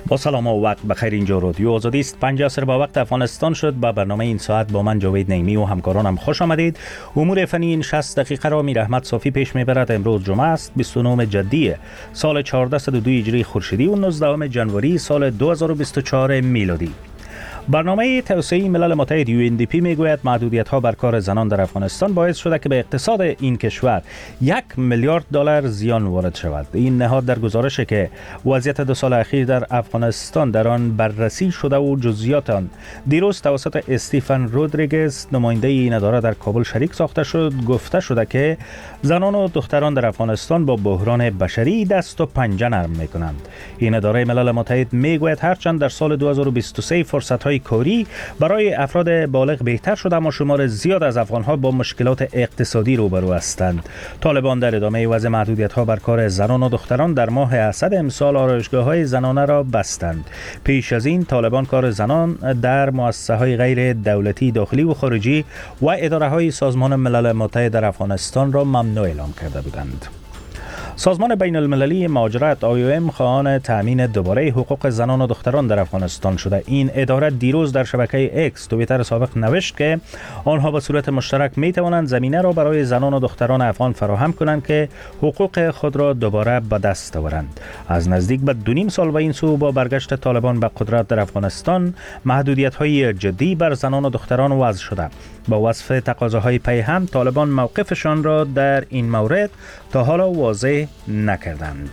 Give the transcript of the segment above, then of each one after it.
با سلام و وقت بخیر. اینجا رادیو آزادی است. 5 عصر با وقت افغانستان شد. با برنامه این ساعت با من جاوید نعیمی و همکارانم خوش آمدید. امور فنی این 60 دقیقه را میر احمد صافی پیش میبرد. امروز جمعه است 29 جدی سال 1402 هجری خورشیدی و 19 جنوری سال 2024 میلادی. برنامه توسعه ملل متحد UNDP میگوید محدودیت‌ها بر کار زنان در افغانستان باعث شده که به اقتصاد این کشور 1 میلیارد دلار زیان وارد شود. این نهاد در گزارشی که وضعیت 2 سال اخیر در افغانستان در آن بررسی شده و جزئیات آن دیروز توسط استیفن رودریگز نماینده این اداره در کابل شریک ساخته شد، گفته شده که زنان و دختران در افغانستان با بحران بشری دست و پنجه نرم میکنند. این اداره ملل متحد میگوید هرچند در سال 2023 فرصت‌های کاری برای افراد بالغ بهتر شده، اما شمار زیاد از افغان‌ها با مشکلات اقتصادی روبرو هستند. طالبان در ادامه وضع محدودیت‌ها بر کار زنان و دختران در ماه اسد امسال آرایشگاه‌های زنانه را بستند. پیش از این طالبان کار زنان در مؤسسه‌های غیر دولتی داخلی و خارجی و اداره‌های سازمان ملل متحد در افغانستان را ممنوع اعلام کرده بودند. سازمان بین المللی مهاجرت IOM خواهان تأمین دوباره حقوق زنان و دختران در افغانستان شده. این اداره دیروز در شبکه اکس توییتر سابق نوشت که آنها به صورت مشترک می توانند زمینه را برای زنان و دختران افغان فراهم کنند که حقوق خود را دوباره به دست آورند. از نزدیک به 2.5 سال و این سو با برگشت طالبان به قدرت در افغانستان محدودیت‌های جدی بر زنان و دختران وضع شده. با وصف تقاضاهای پیهم طالبان موقفشان را در این مورد تا حالا واضح نکردند.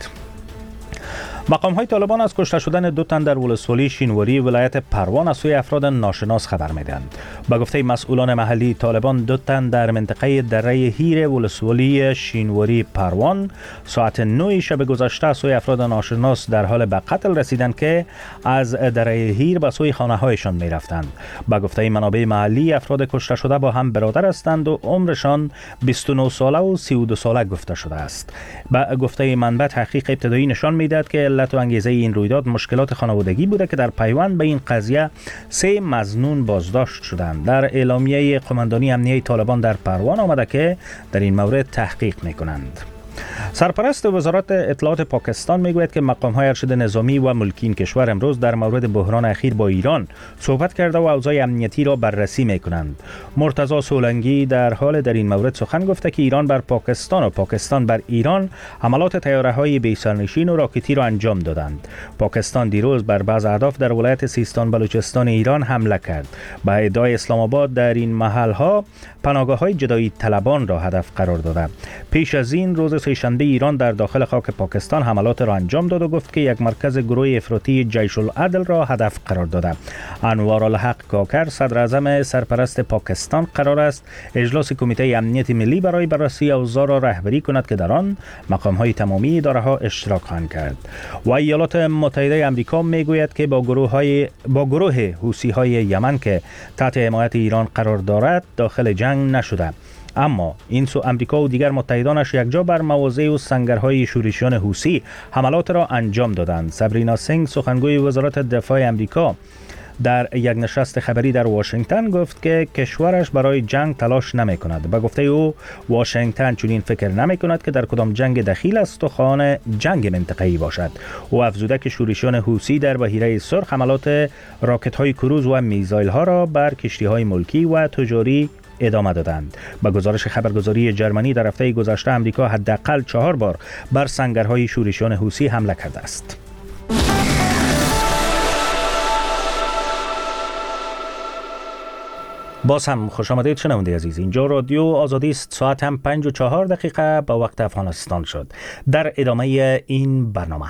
مقام‌های طالبان از کشته شدن 2 تن در ولسوالی شینواری ولایت پروان از سوی افراد ناشناس خبر می‌دهند. به گفته مسئولان محلی طالبان 2 تن در منطقه دره هیر ولسوالی شینواری پروان ساعت 9 شب گذشته از سوی افراد ناشناس در حال به قتل رسیدند که از دره هیر به سوی خانه‌هایشان می‌رفتند. به گفته منابع محلی افراد کشته شده با هم برادر هستند و عمرشان 29 ساله و 32 ساله گفته شده است. به گفته منبع تحقیق ابتدایی نشان می‌دهد که علت و انگیزه این رویداد مشکلات خانوادگی بوده که در پیوند به این قضیه 3 مظنون بازداشت شدند. در اعلامیه قماندانی امنیه طالبان در پروان آمده که در این مورد تحقیق می‌کنند. سرپرست وزارت اطلاعات پاکستان میگوید که مقام‌های ارشد نظامی و ملکی این کشور امروز در مورد بحران اخیر با ایران صحبت کرده و اوضاع امنیتی را بررسی می‌کنند. مرتضی سولنگی در حال در این مورد سخن گفته که ایران بر پاکستان و پاکستان بر ایران حملات طیاره‌های بی‌سرنشین و راکتی را انجام دادند. پاکستان دیروز بر بعض اهداف در ولایت سیستان بلوچستان ایران حمله کرد. با ادعای اسلام آباد در این محل‌ها پناهگاه‌های جدایی طلبان را هدف قرار داده. پیش از این روز سه‌شنبه ایران در داخل خاک پاکستان حملات را انجام داد و گفت که یک مرکز گروه افراطی جیش العدل را هدف قرار داده. انوارالحق کاکر صدر اعظم سرپرست پاکستان قرار است اجلاس کمیته امنیت ملی برای بررسی اوضاع را رهبری کند که در آن مقام‌های تمامی اداره‌ها اشتراک خواهند کرد. و ایالات متحده آمریکا میگوید که با گروه حوثی‌های یمن که تحت حمایت ایران قرار دارد داخل جنگ نشده. اما این سو امریکا و دیگر متحدانش یکجا بر مواضع و سنگرهای شورشیان حوثی حملات را انجام دادند. سبرینا سینگ سخنگوی وزارت دفاع امریکا در یک نشست خبری در واشنگتن گفت که کشورش برای جنگ تلاش نمی کند. به گفته او واشنگتن چنین فکر نمی کند که در کدام جنگ دخیل است و خواهان جنگ منطقه‌ای باشد. او افزوده که شورشیان حوثی در بحیره سرخ حملات راکت‌های کروز و میزایل‌ها را بر کشتی‌های ملکی و تجاری ادامه دادند. با گزارش خبرگزاری جرمنی در هفته گذشته امریکا حداقل 4 بار بر سنگرهای شورشیان حوثی حمله کرده است. باز هم خوش آمدید شنونده عزیز. اینجا رادیو آزادی است. ساعت هم 5 و 4 دقیقه با وقت افغانستان شد. در ادامه این برنامه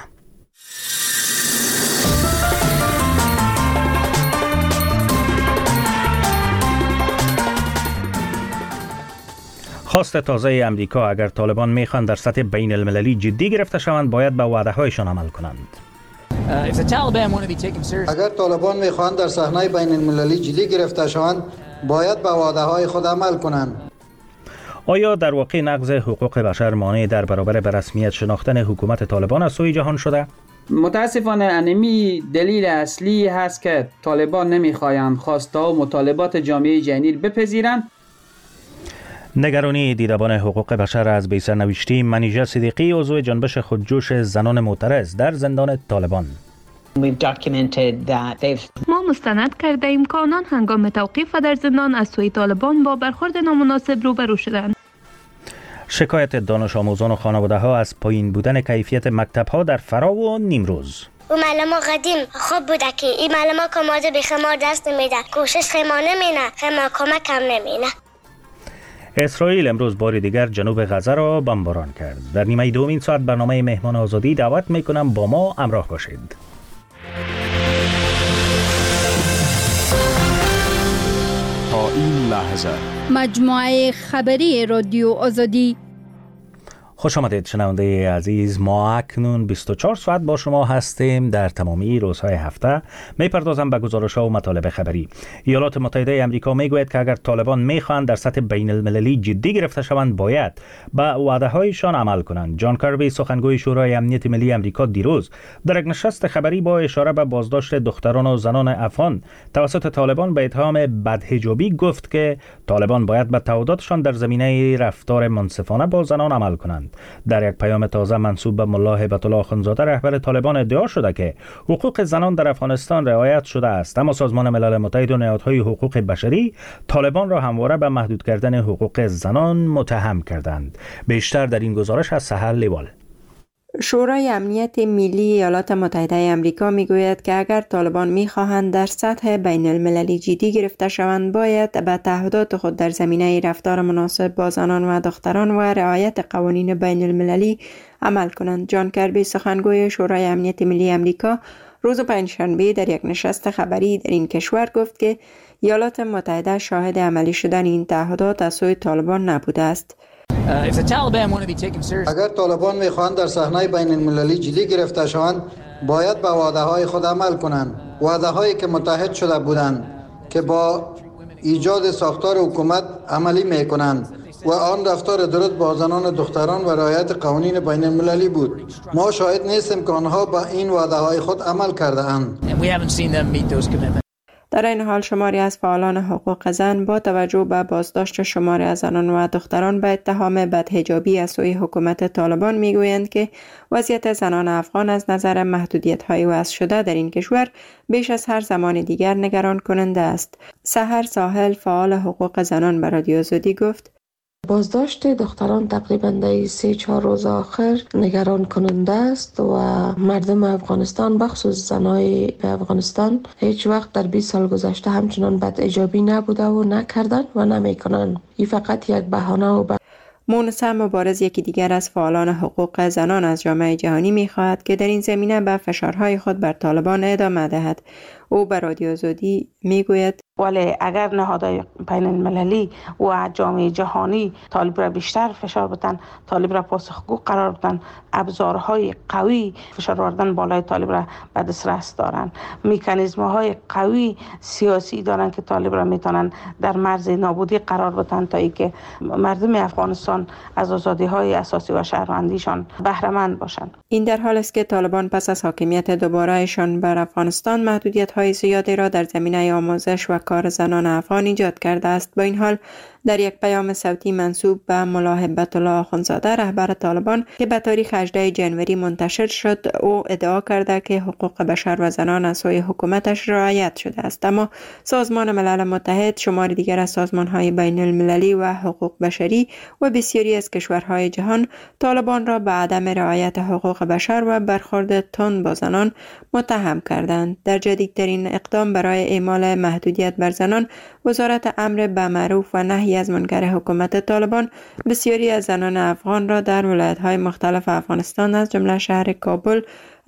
خواست تازه امریکا اگر طالبان میخوان در سطح بین المللی جدی گرفته شوند باید به وعده هایشان عمل کنند. اگر طالبان میخوان در صحنه بین المللی جدی گرفته شوند باید به وعده های خود عمل کنند. آیا در واقع نقض حقوق بشر مانع در برابر به رسمیت شناختن حکومت طالبان از سوی جهان شده؟ متاسفانه انمی دلیل اصلی هست که طالبان نمیخواهند خواسته و مطالبات جامعه جهانی بپذیرند. نگرانی دیدبان حقوق بشر از بی سرنوشتی منیژه صدیقی عضو جنبش خودجوش زنان معترض در زندان طالبان. ما مستند کرده ایم که آنان هنگام توقیف در زندان از سوی طالبان با برخورد نامناسب روبرو شدند. شکایت دانش آموزان و خانواده ها از پایین بودن کیفیت مکتب ها در فرا و نیمروز. و معلم قدیم خوب بوده که این معلم ها کماده به خمار دست نمیده، کوشش خما نمینه، خما کمک هم نمینه. اسرائیل امروز بار دیگر جنوب غزه را بمباران کرد. در نیمه دومین ساعت برنامه مهمان آزادی دعوت میکنم با ما همراه باشید. تا این لحظه مجموعه خبری رادیو آزادی. خوش آمدید شنونده عزیز. ما اکنون 24 ساعت با شما هستیم در تمامی روزهای هفته. میپردازم به گزارش‌ها و مطالب خبری. ایالات متحده آمریکا میگوید که اگر طالبان میخواهند در سطح بین المللی جدی گرفته شوند باید به وعده‌هایشان عمل کنند. جان کربی سخنگوی شورای امنیت ملی آمریکا دیروز در یک نشست خبری با اشاره به بازداشت دختران و زنان افغان توسط طالبان به اتهام بدحجابی گفت که طالبان باید به تعهداتشان در زمینه رفتار منصفانه با زنان عمل کنند. در یک پیام تازه منسوب به ملا هیبت الله اخندزاده رهبر طالبان ادعا شده که حقوق زنان در افغانستان رعایت شده است، اما سازمان ملل متحد و نهادهای حقوق بشری طالبان را همواره به محدود کردن حقوق زنان متهم کردند. بیشتر در این گزارش از سحر لیوال. شورای امنیت ملی ایالات متحده آمریکا میگوید که اگر طالبان میخواهند در سطح بین المللی جدی گرفته شوند باید به تعهدات خود در زمینه رفتار مناسب با زنان و دختران و رعایت قوانین بین المللی عمل کنند. جان کربی سخنگوی شورای امنیت ملی آمریکا روز پنجشنبه در یک نشست خبری در این کشور گفت که ایالات متحده شاهد عملی شدن این تعهدات از سوی طالبان نبوده است. اگر طالبان میخواهند در صحنه بین المللی جدی گرفته شوند باید به وعده های خود عمل کنند، وعده هایی که متحد شده بودند که با ایجاد ساختار حکومت عملی میکنند و آن رفتار درست با زنان و دختران و رعایت قوانین بین المللی بود. ما شاهد نیستیم که آنها با این وعده های خود عمل کرده اند. در این حال شماری از فعالان حقوق زن با توجه به بازداشت شماری از زنان و دختران به اتهام بدحجابی از سوی حکومت طالبان میگویند که وضعیت زنان افغان از نظر محدودیت‌های وضع شده در این کشور بیش از هر زمان دیگر نگران کننده است. سحر ساحل فعال حقوق زنان به رادیو آزادی گفت: بازداشت دختران تقریبا در 3-4 روز آخر نگران کننده است و مردم افغانستان بخصوص زنای افغانستان هیچ وقت در 20 سال گذشته همچنان بدحجابی نبوده و نکردن و نمیکنن. این فقط یک بهانه و مونسا مبارز یکی دیگر از فعالان حقوق زنان از جامعه جهانی می‌خواهد که در این زمینه به فشارهای خود بر طالبان ادامه دهد. او به رادیو آزادی میگوید: ولی اگر نهادهای بین المللی و جامعه جهانی طالب را بیشتر فشار بدن، طالب را پاسخگو قرار بدن، ابزارهای قوی فشار آوردن بالای طالب را به دسترس دارند، مکانیزم‌های قوی سیاسی دارند که طالب را میتونن در مرز نابودی قرار بدن تا اینکه مردم افغانستان از آزادی‌های اساسی و شهروندیشان بهره مند باشند. این در حال است که طالبان پس از حاکمیت دوباره‌شان بر افغانستان محدودیت‌های زیادی را در زمینه آموزش و کار زنان افغان ایجاد کرده است. با این حال در یک پیام صوتی منسوب به ملا هیبت الله اخندزاده رهبر طالبان که به تاریخ 18 جنوری منتشر شد، او ادعا کرده که حقوق بشر و زنان از سوی حکومتش رعایت شده است، اما سازمان ملل متحد، شماری دیگر از سازمان‌های بین المللی و حقوق بشری و بسیاری از کشورهای جهان طالبان را به عدم رعایت حقوق بشر و برخورد تند با زنان متهم کردند. در جدیدترین اقدام برای اعمال محدودیت بر زنان، وزارت امر به معروف و نهی از منکر حکومت طالبان بسیاری از زنان افغان را در ولایت‌های مختلف افغانستان از جمله شهر کابل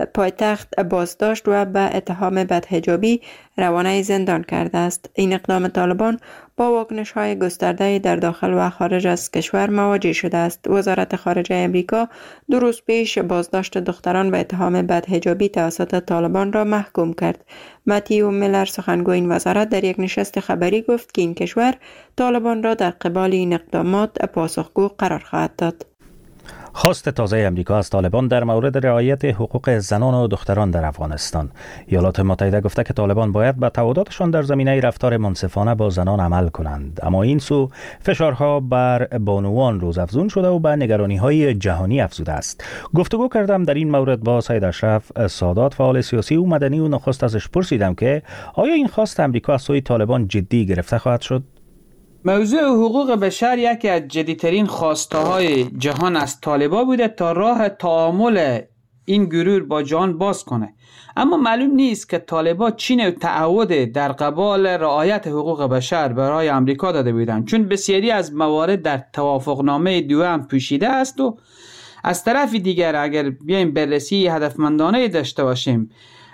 پایتخت بازداشت و به اتهام بدحجابی روانه زندان کرده است. این اقدام طالبان با واکنش‌های گسترده در داخل و خارج از کشور مواجه شده است. وزارت خارجه آمریکا 2 روز پیش بازداشت دختران به اتهام بدحجابی توسط طالبان را محکوم کرد. متیو میلر سخنگوی این وزارت در یک نشست خبری گفت که این کشور طالبان را در قبال این اقدامات پاسخگو قرار خواهد داد. خواست تازه امریکا از طالبان در مورد رعایت حقوق زنان و دختران در افغانستان. ایالات متحده گفته که طالبان باید به تعهداتشان در زمینه رفتار منصفانه با زنان عمل کنند، اما این سو فشارها بر بانوان روزافزون شده و به نگرانی‌های جهانی افزوده است. گفتگو کردم در این مورد با سید اشرف سادات، فعال سیاسی و مدنی، و نخست ازش پرسیدم که آیا این خواست امریکا از سوی طالبان جدی گرفته خواهد شد؟ موضوع حقوق بشر یکی از جدیترین خواسته های جهان از طالبان بوده تا راه تعامل این گروه با جهان باز کنه، اما معلوم نیست که طالبان چی نوع تعهد در قبال رعایت حقوق بشر برای امریکا داده بودند، چون بسیاری از موارد در توافقنامه دوم پوشیده است. و از طرف دیگر اگر بیایم بررسی هدفمندانه داشته باشیم،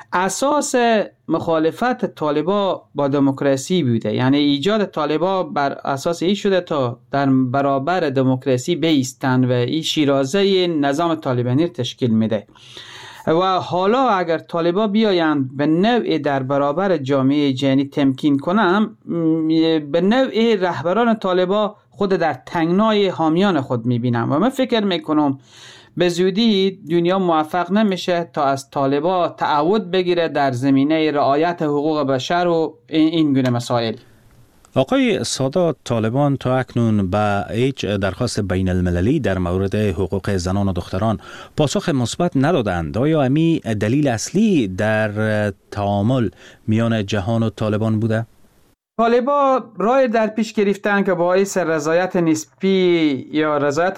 اساس مخالفت طالبان با دموکراسی بوده، یعنی ایجاد طالبان بر اساس این شده تا در برابر دموکراسی بایستند و این شیرازه نظام طالبانی تشکیل میده. و حالا اگر طالبان بیایند به نوع در برابر جامعه جهانی تمکین کنند، به نوع رهبران طالبان خود در تنگنای حامیان خود میبینم و من فکر میکنم به زودی دنیا موفق نمیشه تا از طالبان تعهد بگیره در زمینه رعایت حقوق بشر و این گونه مسائل. آقای سادات، طالبان تا اکنون به هیچ درخواست بین المللی در مورد حقوق زنان و دختران پاسخ مثبت ندادند. آیا امی دلیل اصلی در تعامل میان جهان و طالبان بوده؟ طالبان رای در پیش گرفتن که باعث رضایت نسبی یا رضایت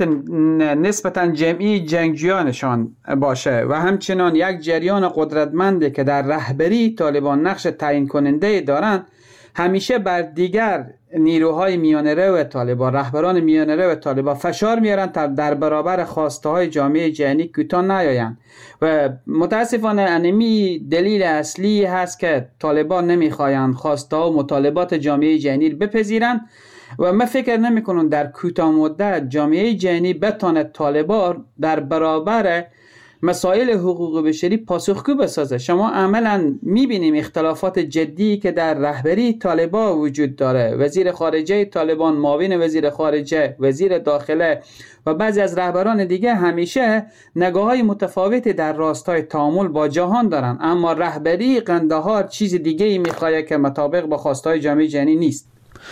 نسبتا جمعی جنگجویانشان باشه و همچنان یک جریان قدرتمندی که در رهبری طالبان نقش تعیین کننده دارند همیشه بر دیگر نیروهای میانه‌رو طالبان، رهبران میانه‌رو طالبان فشار میارن تا در برابر خواسته های جامعه جهانی کوتاه نیایند و متاسفانه انمی دلیل اصلی هست که طالبان نمیخواین خواسته ها و مطالبات جامعه جهانی بپذیرند و من فکر نمیکنم در کوتاه مدت جامعه جهانی بتواند طالبان در برابر مسائل حقوق بشری پاسخگو بسازه. شما عملا میبینیم اختلافات جدی که در رهبری طالبان وجود داره. وزیر خارجه طالبان، معاون وزیر خارجه، وزیر داخله و بعضی از رهبران دیگه همیشه نگاه‌های متفاوتی در راستای تعامل با جهان دارن، اما رهبری قندهار چیز دیگه ای میخواد که مطابق با خواستهای جامعه جهانی نیست.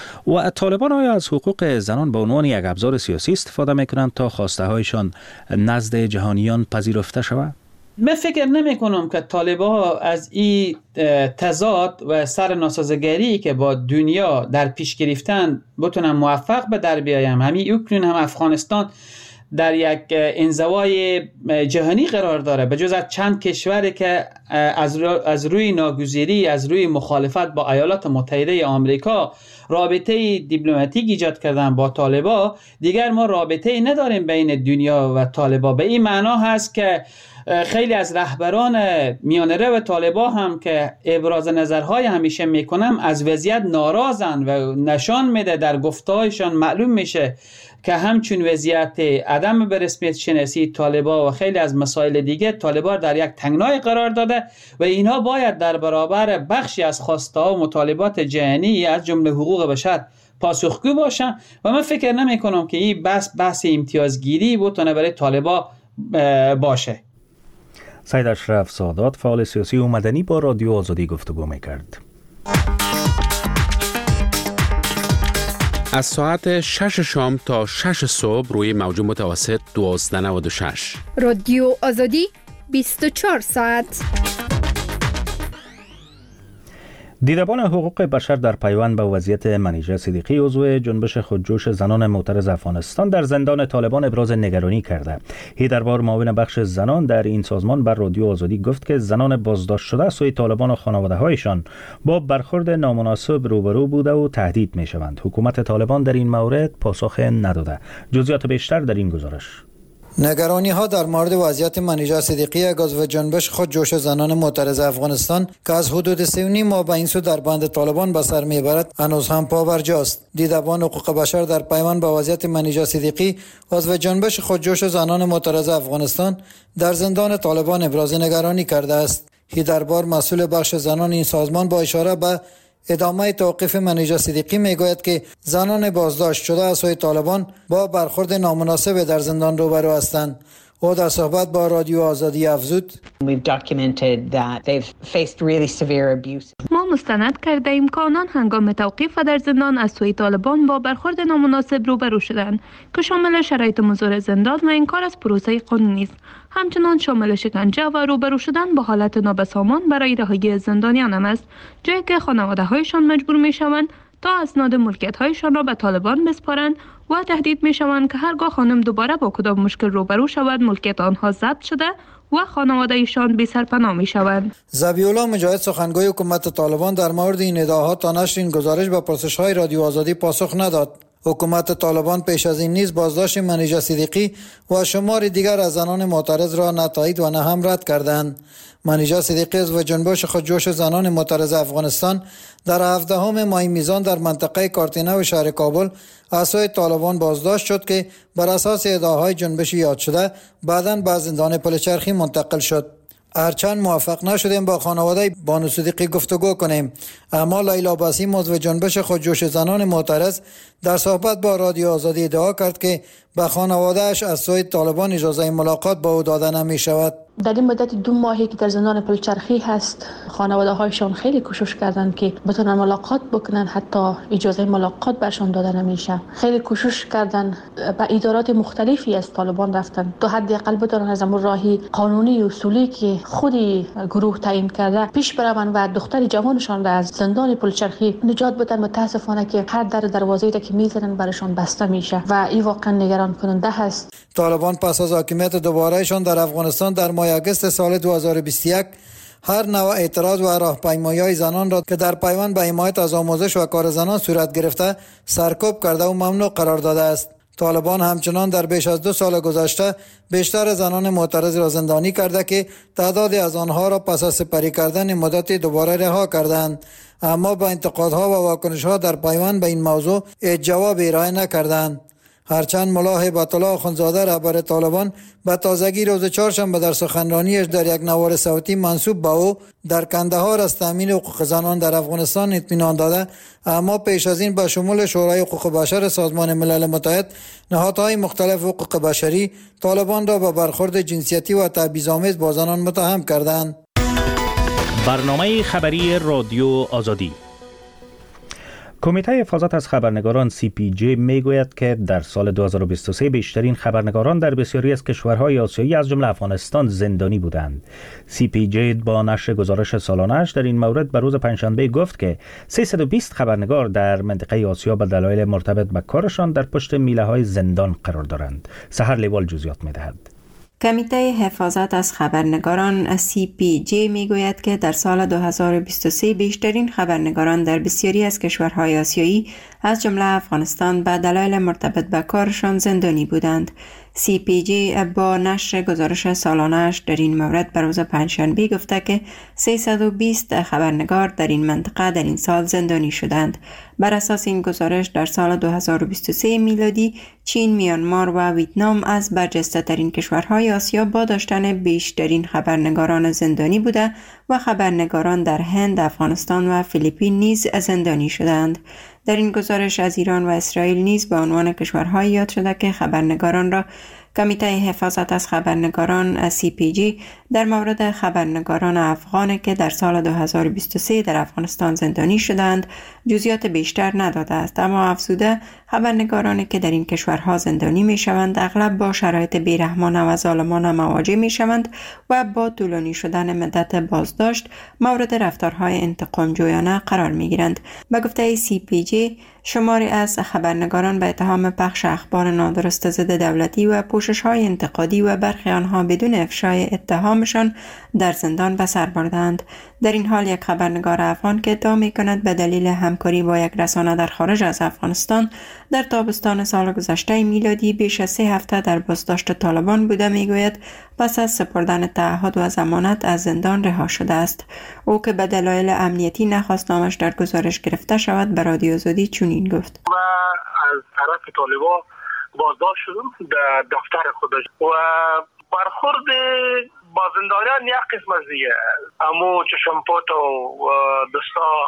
و طالبان آیا از حقوق زنان به عنوان یک ابزار سیاسی استفاده میکنند تا خواسته هایشان نزد جهانیان پذیرفته شود؟ من فکر نمی کنم که طالبان از این تضاد و سر ناسازگری که با دنیا در پیش گرفتن بتونن موفق به در بیایم. همین اوکراین هم افغانستان در یک انزوای جهانی قرار داره، به جز از چند کشوری که از روی ناگزیری، از روی مخالفت با ایالات متحده آمریکا رابطه دیپلماتیک ایجاد کردن با طالبان، دیگر ما رابطه نداریم بین دنیا و طالبان. به این معنا هست که خیلی از رهبران میانه‌رو طالبان هم که ابراز نظرهای همیشه میکنم از وضعیت ناراضن و نشان میده، در گفتهایشان معلوم میشه که همچون وضعیت عدم به رسمیت شناسی طالبان و خیلی از مسائل دیگه طالبان در یک تنگنای قرار داده و اینها باید در برابر بخشی از خواسته ها و مطالبات جهانی از جمله حقوق بشر پاسخگو باشن و من فکر نمی کنم که این بحث امتیازگیری بتونه برای طالبان باشه. سید اشرف سادات، فعال سیاسی و مدنی، با رادیو آزادی گفتگو میکرد. از ساعت 6 شام تا 6 صبح روی موج متوسط 1296 رادیو آزادی 24 ساعت. دیدبان حقوق بشر در پیوند به وضعیت منیژه صدیقی، عضو جنبش خودجوش زنان معترض افغانستان، در زندان طالبان ابراز نگرانی کرده. هیدربار، معاون بخش زنان در این سازمان، بر رادیو آزادی گفت که زنان بازداشت شده سوی طالبان و خانواده‌هایشان با برخورد نامناسب روبرو بوده و تهدید می‌شوند. حکومت طالبان در این مورد پاسخ نداده. جزئیات بیشتر در این گزارش. نگرانی ها در مورد وضعیت منیژه صدیقی، یک عضو جنبش خودجوش زنان معترض افغانستان که از حدود 3.5 ماه به این سو در بند طالبان به سر میبرد، هنوز هم پابرجاست. دیدبان حقوق بشر در پیوند به وضعیت منیژه صدیقی، عضو جنبش خودجوش زنان معترض افغانستان، در زندان طالبان ابراز نگرانی کرده است. هیدربار، مسئول بخش زنان این سازمان، با اشاره به ادامه توقیف منیژه صدیقی میگوید که زنان بازداشت شده از سوی طالبان با برخورد نامناسب در زندان روبرو هستند. او در صحبت با رادیو آزادی افزود: ما مستند کرده ایم که آنان هنگام توقیف در زندان از سوی طالبان با برخورد نامناسب روبرو شدند که شامل شرایط مزور زندان و انکار از پروسه قانونی است. همچنان شامل شکنجه و روبرو شدن با حالت نابسامان برای رهایی زندانیان هم است، جایی که خانواده‌هایشان مجبور می‌شوند تا اسناد ملکیت‌هایشان را به طالبان بسپارند و تهدید می‌شوند که هرگاه خانم دوباره با کدام مشکل روبرو شود ملکیت آنها ضبط شده و خانواده ایشان بی سرپناه می‌شوند. ذبیح‌الله مجاهد سخنگوی حکومت طالبان در مورد این ادعاها تا نشر این گزارش به پرسش‌های رادیو آزادی پاسخ نداد. حکومت طالبان پیش از این نیز بازداشت منیژه صدیقی و شمار دیگر از زنان معترض را نه تایید و نه هم رد کردند. منیژه صدیقی و جنبش خودجوش زنان معترض افغانستان در 17 ماه میزان در منطقه کارتینه و شهر کابل از سوی طالبان بازداشت شد که بر اساس ادعاهای جنبش یاد شده بعداً به زندان پلچرخی منتقل شد. هرچند موفق نشدیم با خانواده بانو صدیقی گفتگو کنیم، اما لیلا بسیم عضو جنبش خودجوش زنان معترض در صحبت با رادیو آزادی ادعا کرد که به خانواده‌اش از سوی طالبان اجازه ملاقات با او داده نمی شود. در این مدت 2 ماهی که در زندان پلچرخی هست، خانواده هایشان خیلی کوشش کردن که بتونن ملاقات بکنن، حتی اجازه ملاقات برشان داده نمیشه. خیلی کوشش کردن، به ادارات مختلفی از طالبان رفتن تا حداقل بتونن از اون راهی قانونی و اصولی که خودی گروه تعیین کرده پیش برون و دختر جوانشان را از زندان پلچرخی نجات بدن. متاسفانه که هر در دروازه‌ای که میزنن برشان بسته میشه و این واقعا نگران کننده هست. طالبان پس از حاکمیت دوبارهشان در افغانستان در ماه اگست سال 2021 هر نوع اعتراض و راهپیمایی‌های زنان را که در پیوند به حمایت از آموزش و کار زنان صورت گرفته سرکوب کرده و ممنوع قرار داده است. طالبان همچنان در بیش از 2 سال گذشته بیشتر زنان معترض را زندانی کرده که تعدادی از آنها را پس از سپری کردن مدت دوباره رها کردند، اما با انتقادها و واکنش‌ها در پیوند به این موضوع جواب ارائه نکردند. هرچند ملا هیبت الله اخندزاده رهبر طالبان به تازگی روز چهارشنبه در سخنرانیش در یک نوار صوتی منسوب به او در کندهار از تامین حقوق زنان در افغانستان اطمینان داده، اما پیش از این به شمول شورای حقوق بشر سازمان ملل متحد، نهادهای مختلف حقوق بشری طالبان را به برخورد جنسیتی و تبعیض‌آمیز با زنان متهم کردند. برنامه خبری رادیو آزادی. کمیته حفاظت از خبرنگاران CPJ میگوید که در سال 2023 بیشترین خبرنگاران در بسیاری از کشورهای آسیایی از جمله افغانستان زندانی بودند. CPJ با نشر گزارش سالانه‌اش در این مورد به روز پنجشنبه گفت که 320 خبرنگار در منطقه آسیا به دلایل مرتبط به کارشان در پشت میله‌های زندان قرار دارند. سحر لیوال جزئیات می‌دهد. کمیته حفاظت از خبرنگاران CPJ میگوید که در سال 2023 بیشترین خبرنگاران در بسیاری از کشورهای آسیایی از جمله افغانستان به دلایل مرتبط به کارشان زندانی بودند. CPJ با نشر گزارش سالانه‌اش در این مورد بر روز پنجشنبه گفته که 320 خبرنگار در این منطقه در این سال زندانی شدند. بر اساس این گزارش در سال 2023 میلادی چین، میانمار و ویتنام از برجسته ترین کشورهای آسیا با داشتن بیشترین خبرنگاران زندانی بوده و خبرنگاران در هند، افغانستان و فیلیپین نیز زندانی شدند. در این گزارش از ایران و اسرائیل نیز به عنوان کشورهایی یاد شده که خبرنگاران را کمیته حفاظت از خبرنگاران CPJ در مورد خبرنگاران افغان که در سال 2023 در افغانستان زندانی شدند جزئیات بیشتر نداده است، اما افزوده خبرنگارانی که در این کشورها زندانی می شوند اغلب با شرایط بیرحمانه و ظالمانه مواجه می شوند و با طولانی شدن مدت بازداشت مورد رفتارهای انتقام جویانه قرار می گیرند. به گفته CPJ شماری از خبرنگاران به اتهام پخش اخبار نادرست ضد دولتی و پوشش‌های انتقادی و برخی آنها بدون افشای اتهامشان در زندان به سر بردند. در این حال یک خبرنگار افغان که ادعا می‌کند به دلیل همکاری با یک رسانه در خارج از افغانستان در تابستان سال گذشته میلادی بیش از 3 هفته در بازداشت طالبان بوده میگوید پس از سپردن تعهد و ضمانت از زندان رها شده است. او که به دلایل امنیتی نخواست نامش در گزارش گرفته شود به رادیو آزادی چنین گفت: و از طرف طالبان بازداشت شدم در دفتر خودش و برخورد با زندانیان یک قسم از دیگه امو چشمپوت و دستا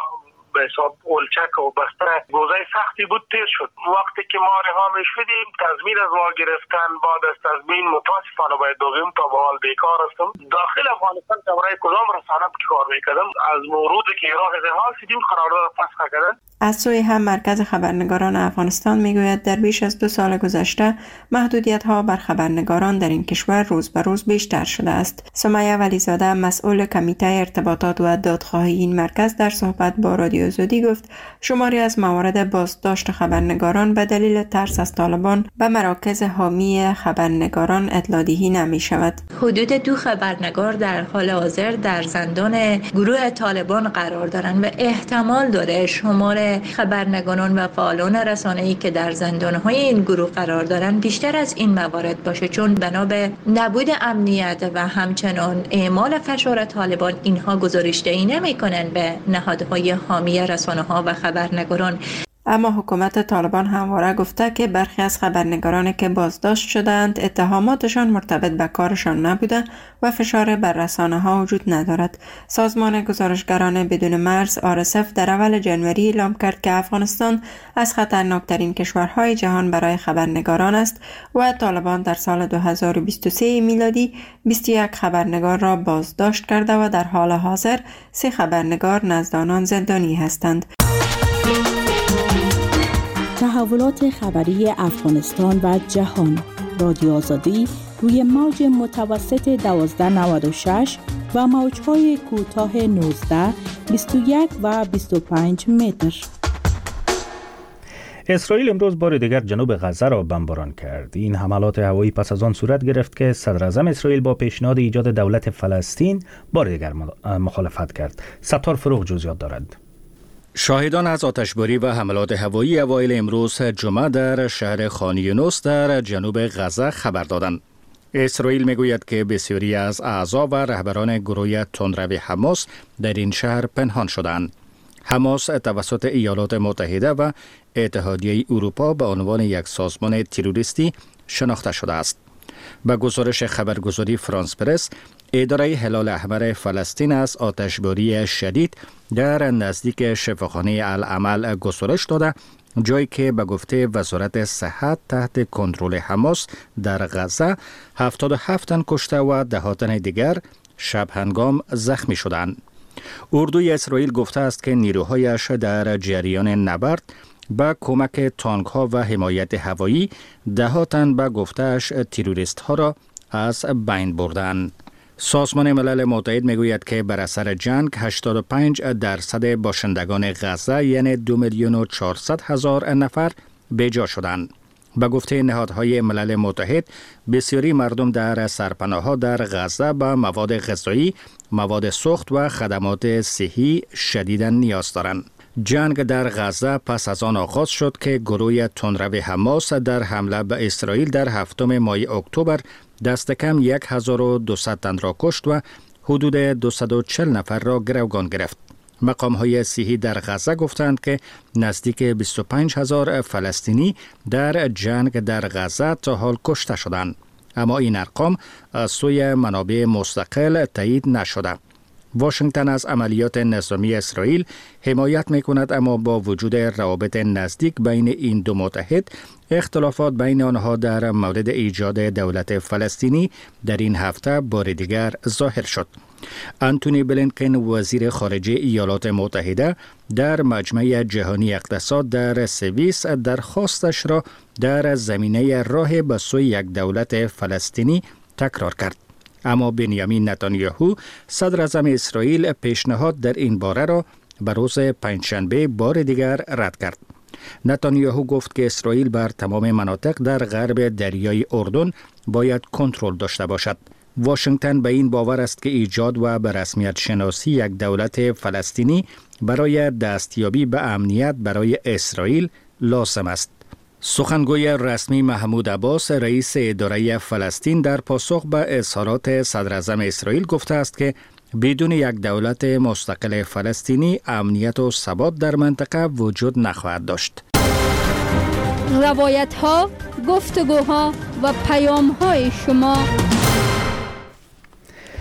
به حساب اولچک و بستر گوزه سختی بود تیر شد. وقتی که ما رها میشدیم تضمین از ما گرفتن، بعد از تضمین متاسفانه باید بگویم تا به حال بیکار هستم. داخل افغانستان که برای کدام رسانه که کار میکردم از موروثی که راه رها شدیم قرارداد فسخ کردن. از سوی هم مرکز خبرنگاران افغانستان میگوید در بیش از 2 سال گذشته محدودیت‌ها بر خبرنگاران در این کشور روز به روز بیشتر شده است. سمیه ولیزاده مسئول کمیته ارتباطات و دادخواهی این مرکز در صحبت با رادیو آزادی گفت شماری از موارد بازداشت خبرنگاران به دلیل ترس از طالبان به مراکز حامی خبرنگاران اطلاع دهی نمی شود. حدود 2 خبرنگار در حال حاضر در زندان گروه طالبان قرار دارند و احتمال داره شمار خبرنگاران و فعالان رسانه‌ای که در زندان‌های این گروه قرار دارند بیشتر از این موارد باشه، چون بنا به نبود امنیت و همچنان اعمال فشار طالبان اینها گزارش‌دهی نمی‌کنند به نهادهای حامی رسانه‌ها و خبرنگاران. اما حکومت طالبان همواره گفته که برخی از خبرنگارانی که بازداشت شدند اتهاماتشان مرتبط به کارشان نبوده و فشار بر رسانه‌ها وجود ندارد. سازمان گزارشگران بدون مرز RSF در اول جنوری اعلام کرد که افغانستان از خطرناکترین کشورهای جهان برای خبرنگاران است و طالبان در سال 2023 میلادی 21 خبرنگار را بازداشت کرده و در حال حاضر 3 خبرنگار نزد آنان زندانی هستند. تحولات خبری افغانستان و جهان. رادیو آزادی روی موج متوسط 1296 و موج‌های کوتاه 19، 21 و 25 متر. اسرائیل امروز بار دیگر جنوب غزه را بمباران کرد. این حملات هوایی پس از آن صورت گرفت که صدر اعظم اسرائیل با پیشنهاد ایجاد دولت فلسطین بار دیگر مخالفت کرد. ستار فروغ جزئیات دارد. شاهدان از آتشباری و حملات هوایی اوایل امروز جمعه در شهر خان یونس در جنوب غزه خبر دادند. اسرائیل میگوید که بسیاری از اعضا و رهبران گروه تندرو حماس در این شهر پنهان شدند. حماس توسط ایالات متحده و اتحادیه اروپا به عنوان یک سازمان تروریستی شناخته شده است. به گزارش خبرگزاری فرانس پرس، اداره هلال احمر فلسطین از آتشباری شدید در نزدیک شفاخانه العمل گزارش داده، جایی که به گفته وزارت صحت تحت کنترل حماس در غزه 77 تن کشته و 10 تن دیگر شب هنگام زخمی شدند. اردوی اسرائیل گفته است که نیروهایش در جریان نبرد با کمک تانک ها و حمایت هوایی 10 تن به گفتهش تروریست ها را از بین بردند. سازمان ملل متحد میگوید که بر اثر جنگ 85% باشندگان غزه یعنی 2,400,000 نفر بیجا شدند. به گفته نهادهای ملل متحد، بسیاری مردم در سرپناه‌ها در غزه به مواد غذایی، مواد سوخت و خدمات صحی شدیداً نیاز دارند. جنگ در غزه پس از آن آغاز شد که گروه تندرو حماس در حمله به اسرائیل در 7 ماه اکتبر دست کم 1200 تن را کشت و حدود 240 نفر را گروگان گرفت. مقام‌های صحی در غزه گفتند که نزدیک 25,000 فلسطینی در جنگ در غزه تا حال کشته شدند، اما این ارقام از سوی منابع مستقل تایید نشده. واشنگتن از عملیات نظامی اسرائیل حمایت می‌کند، اما با وجود روابط نزدیک بین این دو متحد، اختلافات بین آنها در مورد ایجاد دولت فلسطینی در این هفته بار دیگر ظاهر شد. آنتونی بلینکن وزیر خارجه ایالات متحده در مجمع جهانی اقتصاد در سوئیس درخواستش را در زمینه راه به سوی یک دولت فلسطینی تکرار کرد. اما بنیامین نتانیاهو صدر اعظم اسرائیل پیشنهاد در این باره را به روز پنجشنبه بار دیگر رد کرد. نتانیاهو گفت که اسرائیل بر تمام مناطق در غرب دریای اردن باید کنترل داشته باشد. واشنگتن به این باور است که ایجاد و به رسمیت شناسی یک دولت فلسطینی برای دستیابی به امنیت برای اسرائیل لازم است. سخنگوی رسمی محمود عباس رئیس اداره فلسطین در پاسخ به اظهارات صدر اعظم اسرائیل گفته است که بدون یک دولت مستقل فلسطینی امنیت و ثبات در منطقه وجود نخواهد داشت. روایت‌ها، گفتگوها و پیام‌های شما.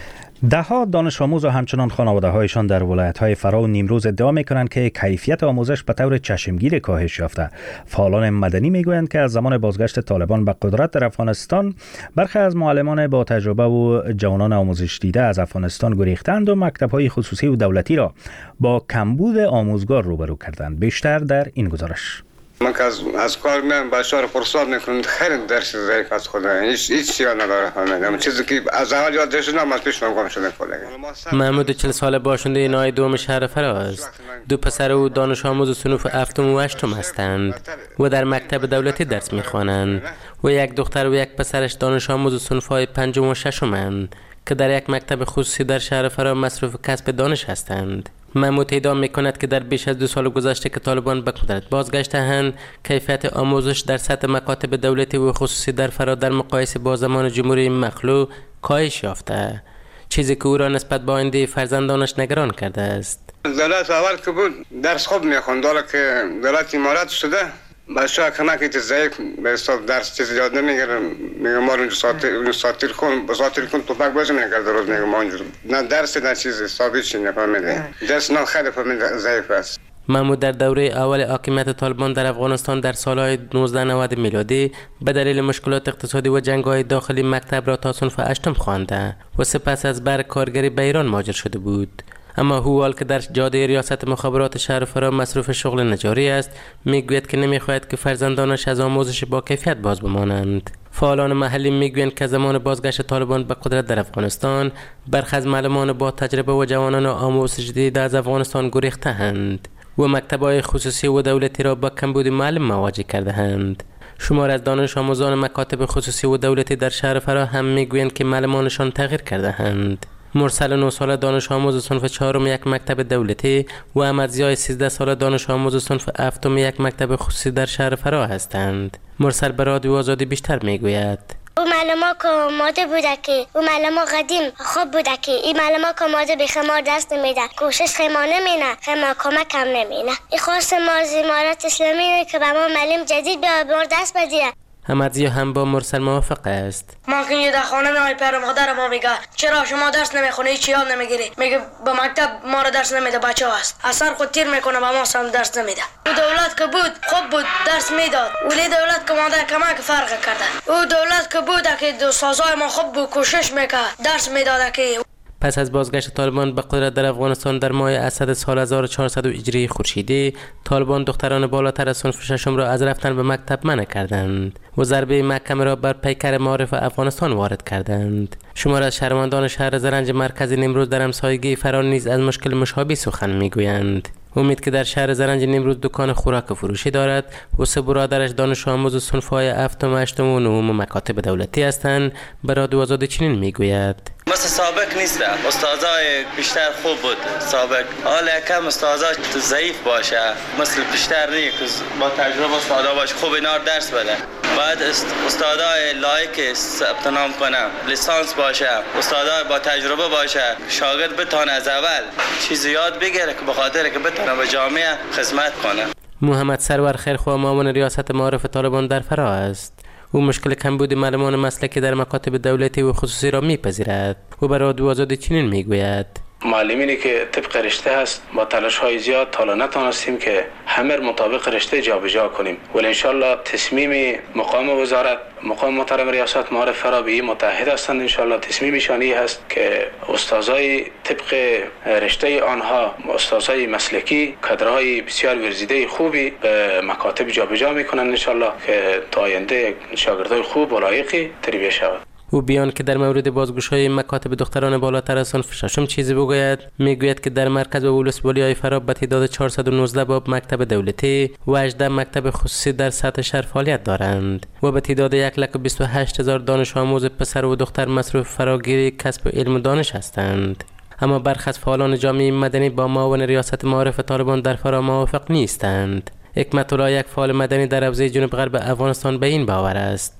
دهها دانش آموز و همچنان خانواده هایشان در ولایت های فرا و نیمروز ادعا می کنند که کیفیت آموزش به طور چشمگیر کاهش یافته. فعالان مدنی می گویند که از زمان بازگشت طالبان به قدرت در افغانستان برخی از معلمان با تجربه و جوانان آموزش دیده از افغانستان گریختند و مکتب های خصوصی و دولتی را با کمبود آموزگار روبرو کردند. بیشتر در این گزارش. من که از کار میام بچه‌ها رو فرصت میکنم خیلی درس ضعیف از خدا هیچ یاد نداره فهمیدم چیزی که از اول یاد داشتم از پیش گم شده کلا. محمود 40 ساله باشنده نای دوم شهر فراز، دو پسر او دانش آموز صنف هفتم و هشتم هستند و در مکتب دولتی درس میخوانند و یک دختر و یک پسرش دانش آموز صنف های پنجم و ششمند که در یک مکتب خصوصی در شهر فراز مصروف کسب دانش هستند. محمود ادعا میکند که در بیش از 2 سال گذشته که طالبان به قدرت بازگشته‌اند، کیفیت آموزش در سطح مکاتب دولتی و خصوصی در فرا در مقایسه با زمان جمهوری مخلوع کاهش یافته، چیزی که او را نسبت به آینده فرزندانش نگران کرده است. دولت اول که بود درس خوب میخوند، حالا که دولت امارات شده بچه‌ها کمکی ضعیف به حساب درس چیز یاد نمیگیرن. میگم ما رو ساتیر کن توپک بازی میکرد روز. میگم ما نه درس نه چیزی ثابت چی نفهمیده. درس نه خیلی فهمیده ضعیف است. محمود در دوره اول حاکمیت طالبان در افغانستان در سالهای 1990 میلادی به دلیل مشکلات اقتصادی و جنگ‌های داخلی مکتب را تا صنف 8 خوانده و سپس از بر کارگری به ایران مهاجر شده بود. اما هوال که در جاده ریاست مخابرات شهر فرا مصروف شغل نجاری است، میگوید که نمیخواهد که فرزندانش از آموزش با کیفیت باز بمانند. فعالان محلی میگویند که زمان بازگشت طالبان به قدرت در افغانستان برخی از معلمان با تجربه و جوانان آموزش دیده از افغانستان گریخته‌اند و مکتب‌های خصوصی و دولتی را با کمبود معلم مواجه کرده‌اند. شمار از دانش آموزان مکاتب خصوصی و دولتی در شهر فرا هم میگویند که معلمانشان تغییر کرده‌اند. مرسل 9 ساله دانش آموز صنف 4 یک مکتب دولتی و احمد ضیای 13 ساله دانش آموز صنف 7 یک مکتب خصوصی در شهر فرا هستند. مرسل به رادیو آزادی بیشتر میگوید. او معلم که آماده بوده که او معلم قدیم خوب بوده که این معلم که آماده به خمار دست نمیده، کوشش خیمانه مینه، خیمه کمک هم نمینه. این خواست ما از امارت اسلامی که به ما معلم جدید به ما دست بدیه. حمدی هم با مرسل موافق است. ما که یه خانم های پدر مادر ما میگه چرا شما درس نمیخونی، هیچ یاد نمیگیری؟ میگه به مکتب ما رو درس نمیده، بچه هست اثر خود تیر میکنه به ما هم درس نمیده. او دولت که بود خوب بود درس میداد، ولی دولت که ماده کمک فرق کرده. او دولت که بود که استادای ما خوب بود کوشش میکرد درس میداد. که پس از بازگشت طالبان به قدرت در افغانستان در ماه اسد سال 1400 هجری خورشیدی، طالبان دختران بالاتر از صنف 6 را از رفتن به مکتب منع کردند و ضربه محکمه را بر پیکر معارف افغانستان وارد کردند. شمار از شهروندان شهر زرنج مرکزی نیمروز در همسایگی فرا نیز از مشکل مشابه سخن میگویند. امید که در شهر زرنج نیمروز دکان خوراک فروشی دارد و 3 برادرش دانش آموز صنف‌های 7 و 8 و 9 مکاتب دولتی هستند، به رادیو آزادی چنین میگوید. مثل سابق نیست، استادای بیشتر خوب بود سابق، حالا کم استادا ضعیف باشه، مثل بیشتر نیست که با تجربه استادا باشه خوب اینا درس بده. بعد استادای لایق ثبت نام کنه، لیسانس باشه، استادای با تجربه باشه، شاگرد بتونه از اول چیز یاد بگیره که به خاطر که بتونه به جامعه خدمت کنه. محمد سرور خیرخواه معاون ریاست معارف طالبان در فرا است. او مشکل کمبود معلمان مسلکی در مکاتب دولتی و خصوصی را میپذیرد و به رادیو آزادی چنین میگوید. معلمینی که طبق رشته هست با تلاش های زیاد تا نتونستیم که همه مطابق رشته جابجا کنیم، ولی انشالله تصمیم مقام وزارت، مقام محترم ریاست معارف فرا به متحد هستند. انشالله تصمیمشان این هست که استادای طبق رشته آنها، استادای مسلکی، کادرهای بسیار ورزیده خوبی به مکاتب جابجا میکنند انشالله که تا آینده شاگردای خوب و لایقی تربیت شود. او بیان که در مورد بازگشایی مکاتب دختران بالاتر از صنف 6 چیزی بگوید، میگوید که در مرکز و ولسوالی‌های فرا به تعداد 419 باب مکتب دولتی و 18 مکتب خصوصی در سطح شهر فعالیت دارند و به تعداد 1,28,000 دانش آموز پسر و دختر مصروف فراگیری کسب علم و دانش هستند. اما برخی از فعالان جامعه مدنی با معاون ریاست معارف طالبان در فرا موافق نیستند. حکمت الله، یک فعال مدنی در حوزه جنوب غرب افغانستان، به این باور است.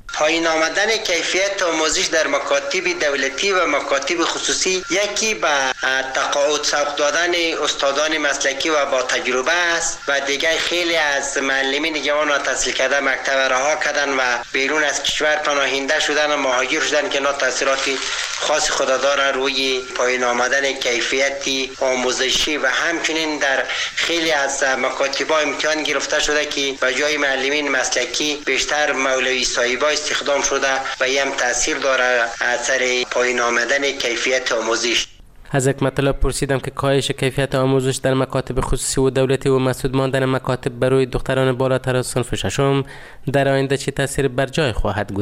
پایین آمدن کیفیت آموزش در مکاتب دولتی و مکاتب خصوصی یکی به تقاعد سوق دادن استادان مسلکی و با تجربه است و دیگر خیلی از معلمین جوان را تحصیل کرده مکتب رها کردن و بیرون از کشور پناهنده شدن و مهاجر شدن که اینا تاثیرات خاص خود داره روی پایین آمدن کیفیت آموزشی و همچنین در خیلی از مکاتب امتحان گرفته شده که به جای معلمین مسلکی بیشتر مولوی صاحبا استخدام شده و این هم تاثیر داره اثر پایین آمدن کیفیت آموزش. از یک مطلب پرسیدم که کاهش کیفیت آموزش در مکاتب خصوصی و دولتی و مسدود ماندن مکاتب برای دختران بالاتر از صنف ششم در آینده چه تاثیر بر جای خواهد گذاشت؟